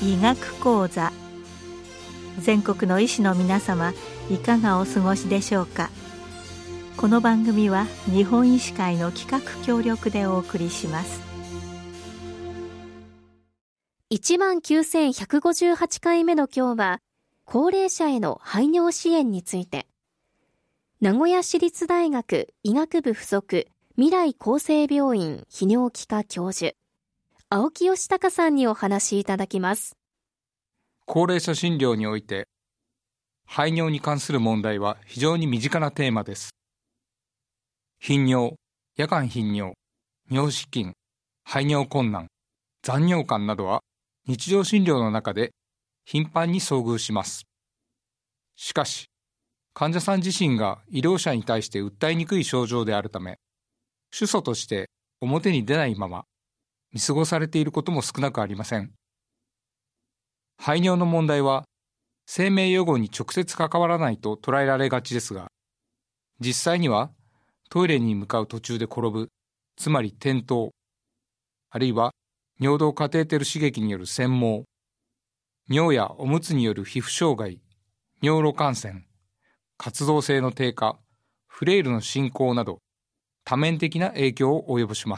医学講座。全国の医師の皆様、いかがお過ごしでしょうか。この番組は日本医師会の企画協力でお送りします。 19,158回目の今日は、高齢者への排尿支援について、名古屋市立大学医学部附属未来厚生病院泌尿器科教授、青木義隆さんにお話しいただきます。 高齢者診療において、排尿に関する問題は非常に身近なテーマです。頻尿、夜間頻尿、尿失禁、排尿困難、残尿感などは日常診療の中で頻繁に遭遇します。しかし、患者さん自身が医療者に対して訴えにくい症状であるため、主訴として表に出ないまま見過ごされていることも少なくありません。排尿の問題は生命予後に直接関わらないと捉えられがちですが、実際にはトイレに向かう途中で転ぶ、つまり転倒、あるいは尿道カテーテル刺激による瘡毛、尿やおむつによる皮膚障害、尿路感染、活動性の低下、フレイルの進行など多面的な影響を及ぼします。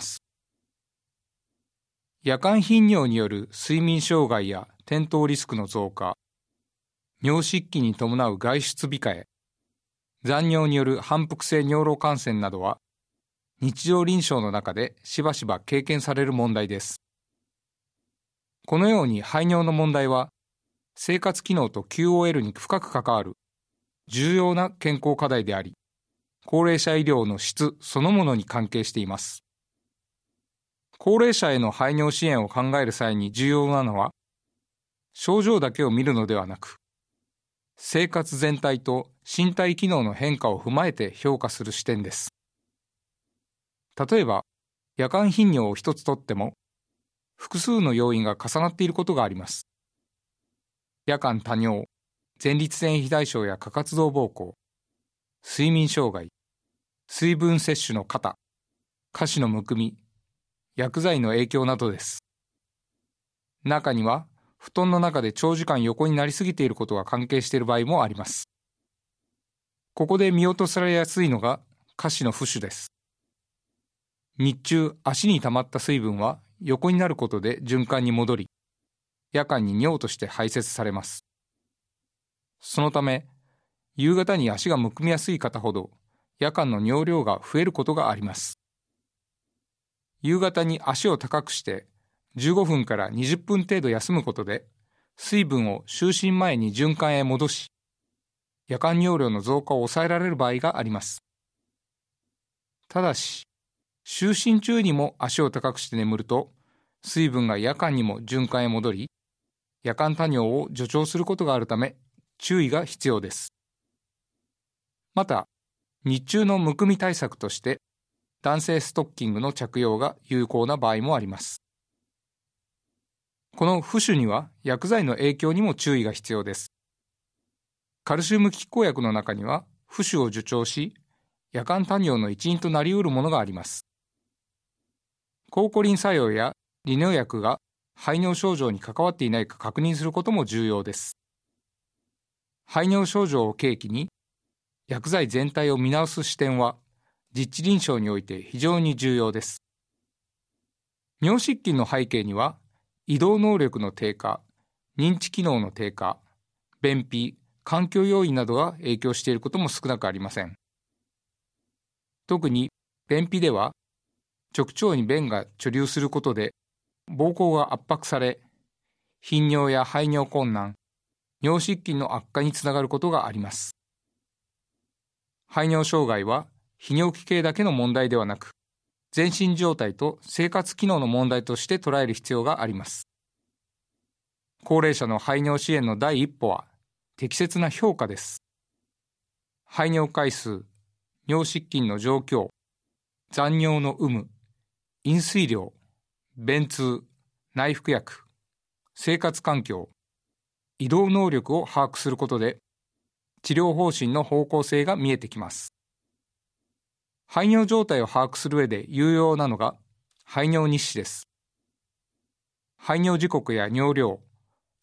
夜間頻尿による睡眠障害や転倒リスクの増加、尿失禁に伴う外出控え、残尿による反復性尿路感染などは日常臨床の中でしばしば経験される問題です。このように排尿の問題は生活機能と QOL に深く関わる重要な健康課題であり、高齢者医療の質そのものに関係しています。高齢者への排尿支援を考える際に重要なのは、症状だけを見るのではなく、生活全体と身体機能の変化を踏まえて評価する視点です。例えば、夜間頻尿を一つとっても、複数の要因が重なっていることがあります。夜間多尿、前立腺肥大症や過活動膀胱、睡眠障害、水分摂取の過多、下肢のむくみ、薬剤の影響などです。中には、布団の中で長時間横になりすぎていることが関係している場合もあります。ここで見落とされやすいのが下肢の浮腫です。日中、足に溜まった水分は横になることで循環に戻り、夜間に尿として排泄されます。そのため、夕方に足がむくみやすい方ほど、夜間の尿量が増えることがあります。夕方に足を高くして15分から20分程度休むことで、水分を就寝前に循環へ戻し、夜間尿量の増加を抑えられる場合があります。ただし、就寝中にも足を高くして眠ると、水分が夜間にも循環へ戻り、夜間多尿を助長することがあるため、注意が必要です。また、日中のむくみ対策として、男性ストッキングの着用が有効な場合もあります。この浮腫には薬剤の影響にも注意が必要です。カルシウム拮抗薬の中には浮腫を助長し、夜間多尿の一因となり得るものがあります。抗コリン作用や利尿薬が排尿症状に関わっていないか確認することも重要です。排尿症状を契機に、薬剤全体を見直す視点は、実地臨床において非常に重要です。尿失禁の背景には、移動能力の低下、認知機能の低下、便秘、環境要因などが影響していることも少なくありません。特に便秘では、直腸に便が貯留することで、膀胱が圧迫され、頻尿や排尿困難、尿失禁の悪化につながることがあります。排尿障害は、泌尿器系だけの問題ではなく、全身状態と生活機能の問題として捉える必要があります。高齢者の排尿支援の第一歩は、適切な評価です。排尿回数、尿失禁の状況、残尿の有無、飲水量、便通、内服薬、生活環境、移動能力を把握することで、治療方針の方向性が見えてきます。排尿状態を把握する上で有用なのが排尿日誌です。排尿時刻や尿量、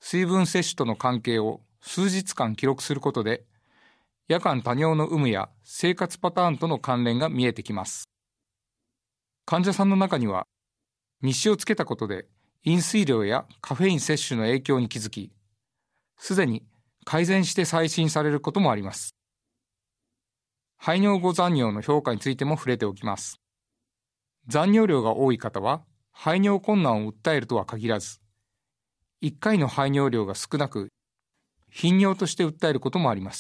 水分摂取との関係を数日間記録することで、夜間多尿の有無や生活パターンとの関連が見えてきます。患者さんの中には、日誌をつけたことで飲水量やカフェイン摂取の影響に気づき、すでに改善して再診されることもあります。排尿後残尿の評価についても触れておきます。残尿量が多い方は排尿困難を訴えるとは限らず、1回の排尿量が少なく、頻尿として訴えることもあります。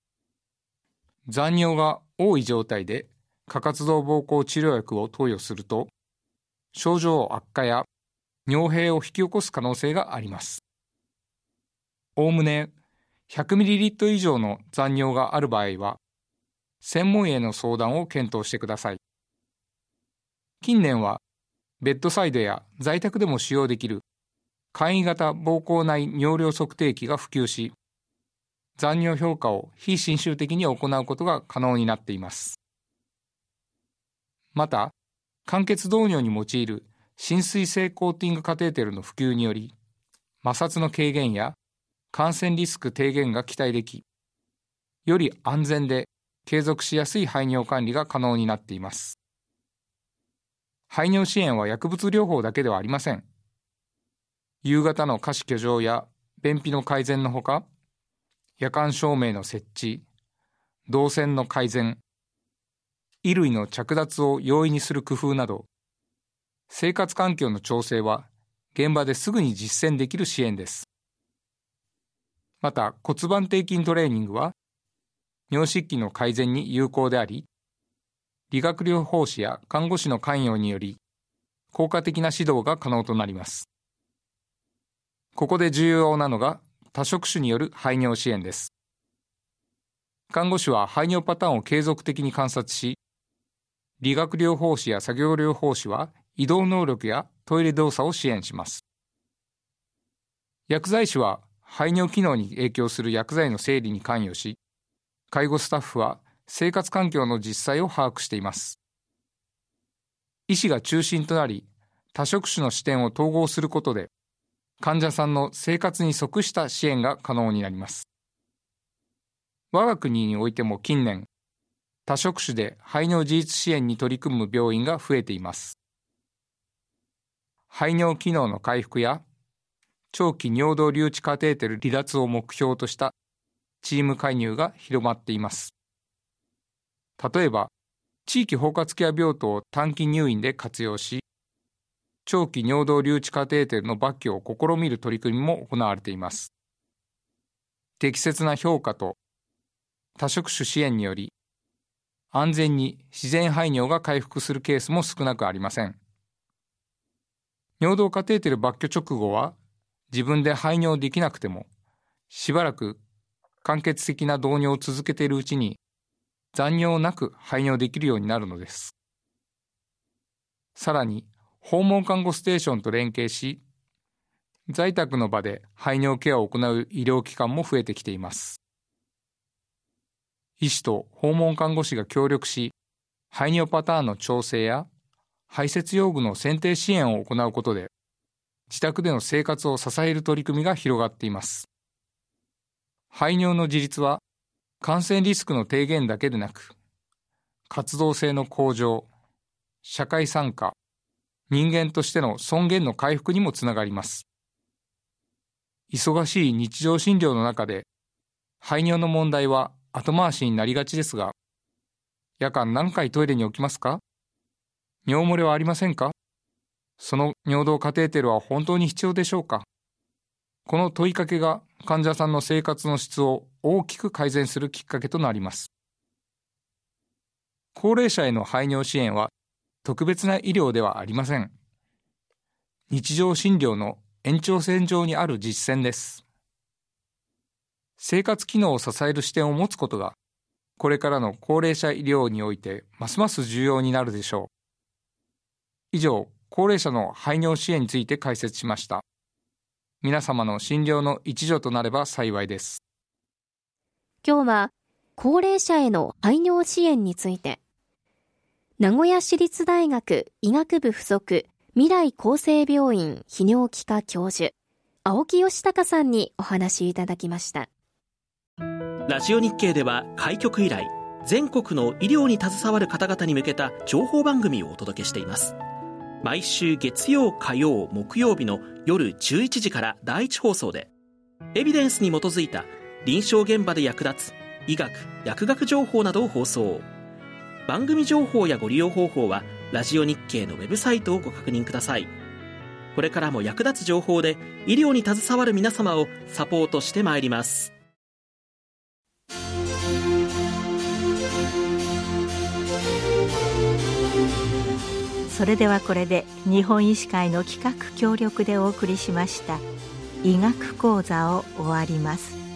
残尿が多い状態で過活動膀胱治療薬を投与すると、症状悪化や尿閉を引き起こす可能性があります。おおむね 100ml 以上の残尿がある場合は、専門医への相談を検討してください。近年は、ベッドサイドや在宅でも使用できる簡易型膀胱内尿量測定器が普及し、残尿評価を非侵襲的に行うことが可能になっています。また、間欠導尿に用いる浸水性コーティングカテーテルの普及により、摩擦の軽減や感染リスク低減が期待でき、より安全で継続しやすい排尿管理が可能になっています。排尿支援は薬物療法だけではありません。夕方の下肢挙上や便秘の改善のほか、夜間照明の設置、動線の改善、衣類の着脱を容易にする工夫など、生活環境の調整は現場ですぐに実践できる支援です。また骨盤底筋トレーニングは尿失気の改善に有効であり、理学療法士や看護師の関与により効果的な指導が可能となります。ここで重要なのが多職種による排尿支援です。看護師は排尿パターンを継続的に観察し、理学療法士や作業療法士は移動能力やトイレ動作を支援します。薬剤師は排尿機能に影響する薬剤の整理に関与し、介護スタッフは生活環境の実際を把握しています。医師が中心となり、多職種の視点を統合することで、患者さんの生活に即した支援が可能になります。我が国においても近年、多職種で排尿自立支援に取り組む病院が増えています。排尿機能の回復や、長期尿道留置カテーテル離脱を目標としたチーム介入が広まっています。例えば、地域包括ケア病棟を短期入院で活用し、長期尿道留置カテーテルの抜去を試みる取り組みも行われています。適切な評価と多職種支援により、安全に自然排尿が回復するケースも少なくありません。尿道カテーテル抜去直後は、自分で排尿できなくても、しばらく間欠的な導尿を続けているうちに、残尿なく排尿できるようになるのです。さらに、訪問看護ステーションと連携し、在宅の場で排尿ケアを行う医療機関も増えてきています。医師と訪問看護師が協力し、排尿パターンの調整や排泄用具の選定支援を行うことで、自宅での生活を支える取り組みが広がっています。排尿の自立は、感染リスクの低減だけでなく、活動性の向上、社会参加、人間としての尊厳の回復にもつながります。忙しい日常診療の中で、排尿の問題は後回しになりがちですが、夜間何回トイレに起きますか？尿漏れはありませんか？その尿道カテーテルは本当に必要でしょうか？この問いかけが患者さんの生活の質を大きく改善するきっかけとなります。高齢者への排尿支援は特別な医療ではありません。日常診療の延長線上にある実践です。生活機能を支える視点を持つことが、これからの高齢者医療においてますます重要になるでしょう。以上、高齢者の排尿支援について解説しました。皆様の診療の一助となれば幸いです。 今日は高齢者への排尿支援について、名古屋市立大学医学部附属未来厚生病院泌尿器科教授青木義隆さんにお話いただきました。 ラジオ日経では開局以来、全国の医療に携わる方々に向けた情報番組をお届けしています。毎週月曜、火曜、木曜日の夜11時から第1放送で、エビデンスに基づいた臨床現場で役立つ医学・薬学情報などを放送。番組情報やご利用方法はラジオ日経のウェブサイトをご確認ください。これからも役立つ情報で医療に携わる皆様をサポートしてまいります。 それではこれで日本医師会の企画協力でお送りしました医学講座を終わります。